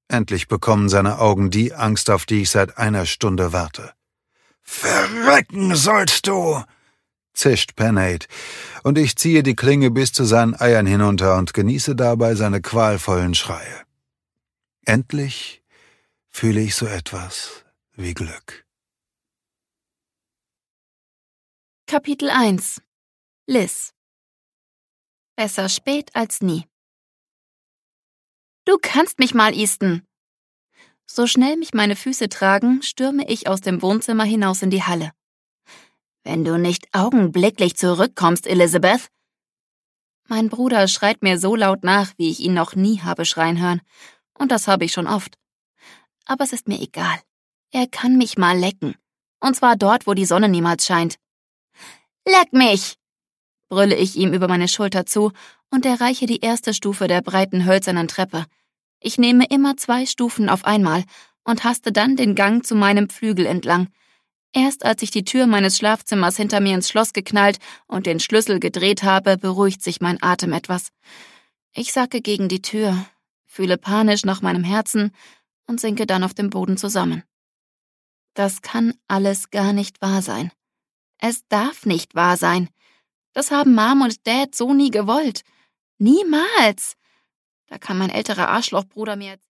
Endlich bekommen seine Augen die Angst, auf die ich seit einer Stunde warte. »Verrecken sollst du«, zischt Penade, und ich ziehe die Klinge bis zu seinen Eiern hinunter und genieße dabei seine qualvollen Schreie. Endlich fühle ich so etwas wie Glück. Kapitel 1 Liz. Besser spät als nie. »Du kannst mich mal, Easton!« So schnell mich meine Füße tragen, stürme ich aus dem Wohnzimmer hinaus in die Halle. »Wenn du nicht augenblicklich zurückkommst, Elizabeth!« Mein Bruder schreit mir so laut nach, wie ich ihn noch nie habe schreien hören. Und das habe ich schon oft. Aber es ist mir egal. Er kann mich mal lecken. Und zwar dort, wo die Sonne niemals scheint. »Leck mich!« brülle ich ihm über meine Schulter zu und erreiche die erste Stufe der breiten hölzernen Treppe. Ich nehme immer 2 Stufen auf einmal und haste dann den Gang zu meinem Flügel entlang. Erst als ich die Tür meines Schlafzimmers hinter mir ins Schloss geknallt und den Schlüssel gedreht habe, beruhigt sich mein Atem etwas. Ich sacke gegen die Tür, fühle panisch nach meinem Herzen und sinke dann auf dem Boden zusammen. Das kann alles gar nicht wahr sein. Es darf nicht wahr sein. Das haben Mom und Dad so nie gewollt. Niemals. Da kann mein älterer Arschlochbruder mir